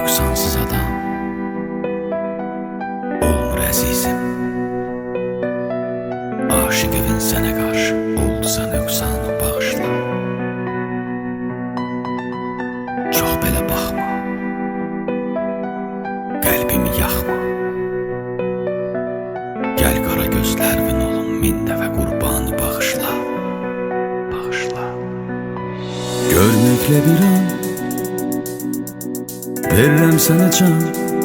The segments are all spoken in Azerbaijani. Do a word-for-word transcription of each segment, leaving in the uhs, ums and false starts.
nöqsansız adam olmur əzizim. Aşıq evin sənə qarşı oldusa nöqsanı bağışla. Çox belə baxma, qəlbimi yaxma. Gəl qara gözlərin olum min dəfə qurbanı bağışla. Bağışla. Görməklə bir an verirəm sənə can.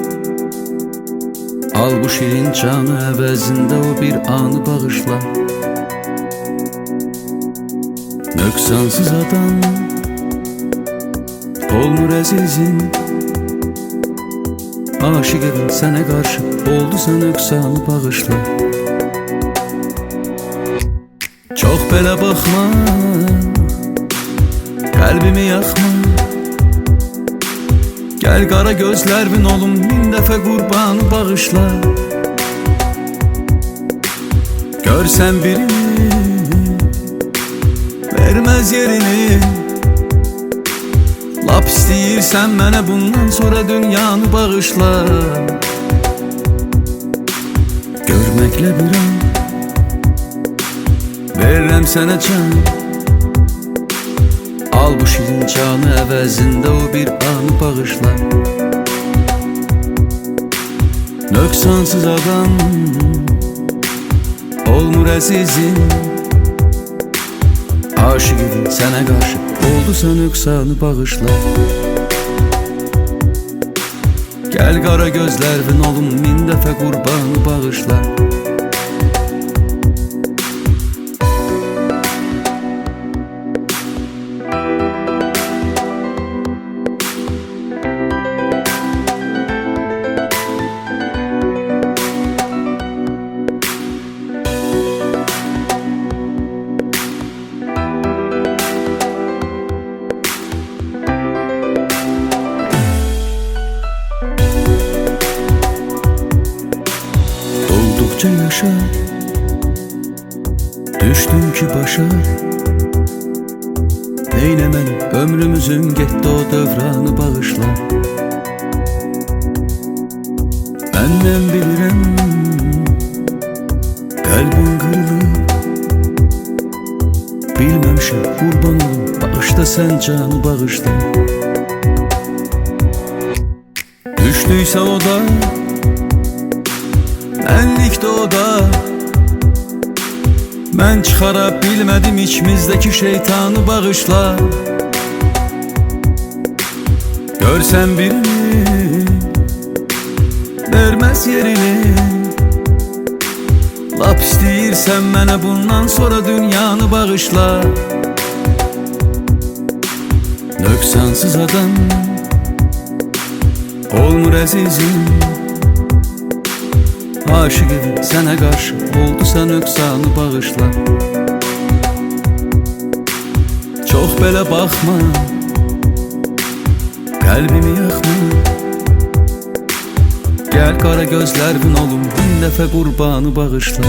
Al bu şirin canı əvəzində o bir anı bağışla. Nöqsansız adam olmur əzizim. Aşıq evin sənə qarşı oldusa nöqsanı bağışla. Çox belə baxma, qəlbimi yaxma. Gəl qara gözlərin olum min dəfə qurbanı bağışla. Görsən birini verməz yerini. Lap istəyirsən mənə bundan sonra dünyanı bağışla. Görməklə bir an verirəm sənə can. Al bu şirin canı əvəzində o bir anı bağışla. Nöqsansız adam olmur əzizim. Aşıq evin sənə qarşı oldusa nöqsanı bağışla. Gəl qara gözlərin olum min dəfə qurbanı bağışla. Doldukça yaşa, düştüm ki başa. Neyləməli ömrümüzün getdi o dövranı bağışla. Məndən bilirəm qəlbin qırılıb. Bilməmişəm qurban olum, bağışla sən canı bağışla. Düşdüysə o da mənlikdə o da. Mən çıxara bilmədim içimizdəki şeytanı bağışla. Görsən birini verməz yerini. Lap istəyirsən mənə bundan sonra dünyanı bağışla. Nöqsansız adam olmur əzizim. Aşıq evin sənə qarşı oldusa nöqsanı bağışla. Çox belə baxma, qəlbimi yaxma. Gəl qara gözlərin olum min dəfə qurbanı bağışla.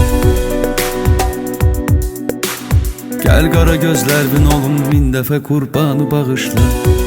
Gəl qara gözlərin olum min dəfə qurbanı bağışla.